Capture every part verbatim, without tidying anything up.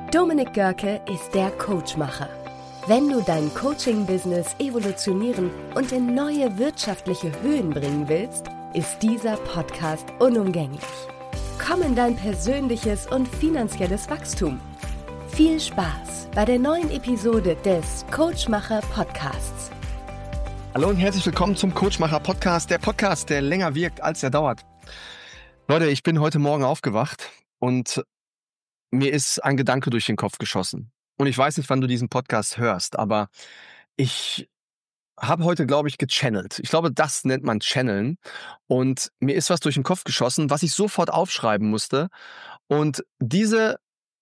Dominik Görke ist der Coachmacher. Wenn du dein Coaching-Business evolutionieren und in neue wirtschaftliche Höhen bringen willst, ist dieser Podcast unumgänglich. Komm in dein persönliches und finanzielles Wachstum. Viel Spaß bei der neuen Episode des Coachmacher Podcasts. Hallo und herzlich willkommen zum Coachmacher Podcast, der Podcast, der länger wirkt, als er dauert. Leute, ich bin heute Morgen aufgewacht und mir ist ein Gedanke durch den Kopf geschossen. Und ich weiß nicht, wann du diesen Podcast hörst, aber ich habe heute, glaube ich, gechannelt. Ich glaube, das nennt man Channeln. Und mir ist was durch den Kopf geschossen, was ich sofort aufschreiben musste. Und diese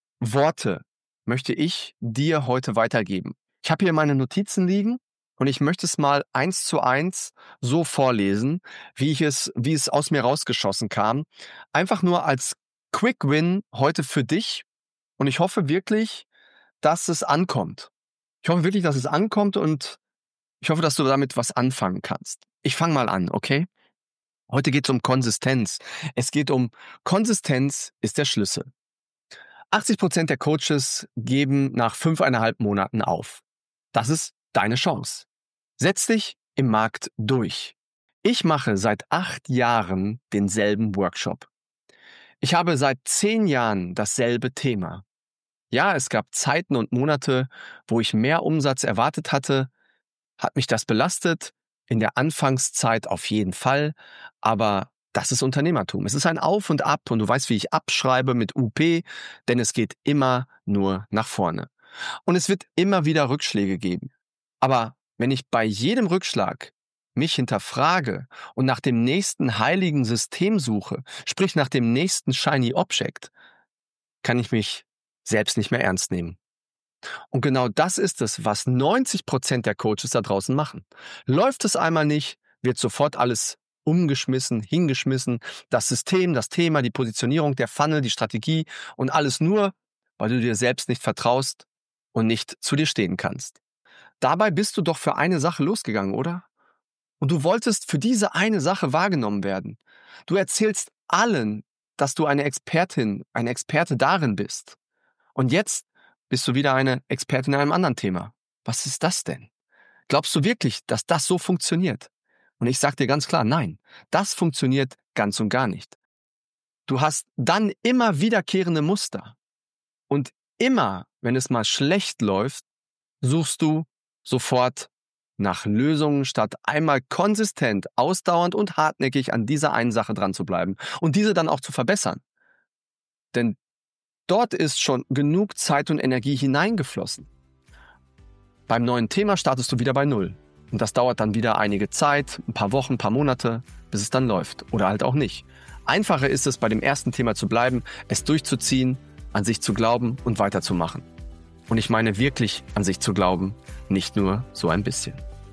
Worte möchte ich dir heute weitergeben. Ich habe hier meine Notizen liegen und ich möchte es mal eins zu eins so vorlesen, wie ich es, wie es aus mir rausgeschossen kam. Einfach nur als Quick Win heute für dich. Und ich hoffe wirklich, dass es ankommt. Ich hoffe wirklich, dass es ankommt und ich hoffe, dass du damit was anfangen kannst. Ich fange mal an, okay? Heute geht es um Konsistenz. Es geht um Konsistenz ist der Schlüssel. achtzig Prozent der Coaches geben nach fünfeinhalb Monaten auf. Das ist deine Chance. Setz dich im Markt durch. Ich mache seit acht Jahren denselben Workshop. Ich habe seit zehn Jahren dasselbe Thema. Ja, es gab Zeiten und Monate, wo ich mehr Umsatz erwartet hatte. Hat mich das belastet? In der Anfangszeit auf jeden Fall. Aber das ist Unternehmertum. Es ist ein Auf und Ab und du weißt, wie ich abschreibe mit U P, denn es geht immer nur nach vorne. Und es wird immer wieder Rückschläge geben. Aber wenn ich bei jedem Rückschlag mich hinterfrage und nach dem nächsten heiligen System suche, sprich nach dem nächsten Shiny Object, kann ich mich selbst nicht mehr ernst nehmen. Und genau das ist es, was neunzig Prozent der Coaches da draußen machen. Läuft es einmal nicht, wird sofort alles umgeschmissen, hingeschmissen, das System, das Thema, die Positionierung, der Funnel, die Strategie und alles nur, weil du dir selbst nicht vertraust und nicht zu dir stehen kannst. Dabei bist du doch für eine Sache losgegangen, oder? Und du wolltest für diese eine Sache wahrgenommen werden. Du erzählst allen, dass du eine Expertin, ein Experte darin bist. Und jetzt bist du wieder eine Expertin in einem anderen Thema. Was ist das denn? Glaubst du wirklich, dass das so funktioniert? Und ich sage dir ganz klar, nein, das funktioniert ganz und gar nicht. Du hast dann immer wiederkehrende Muster. Und immer, wenn es mal schlecht läuft, suchst du sofort nach Lösungen, statt einmal konsistent, ausdauernd und hartnäckig an dieser einen Sache dran zu bleiben und diese dann auch zu verbessern. Denn dort ist schon genug Zeit und Energie hineingeflossen. Beim neuen Thema startest du wieder bei Null. Und das dauert dann wieder einige Zeit, ein paar Wochen, ein paar Monate, bis es dann läuft. Oder halt auch nicht. Einfacher ist es, bei dem ersten Thema zu bleiben, es durchzuziehen, an sich zu glauben und weiterzumachen. Und ich meine wirklich an sich zu glauben, nicht nur so ein bisschen.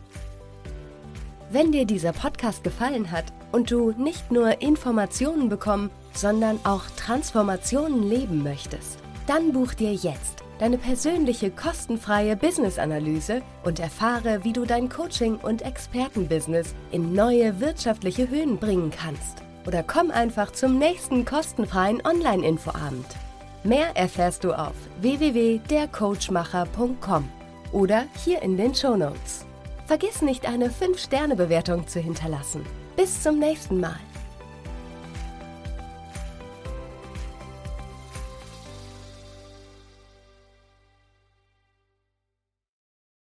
Wenn dir dieser Podcast gefallen hat und du nicht nur Informationen bekommen, sondern auch Transformationen leben möchtest, dann buch dir jetzt deine persönliche kostenfreie Business-Analyse und erfahre, wie du dein Coaching- und Expertenbusiness in neue wirtschaftliche Höhen bringen kannst. Oder komm einfach zum nächsten kostenfreien Online-Infoabend. Mehr erfährst du auf w w w punkt der coachmacher punkt com oder hier in den Shownotes. Vergiss nicht, eine fünf Sterne Bewertung zu hinterlassen. Bis zum nächsten Mal.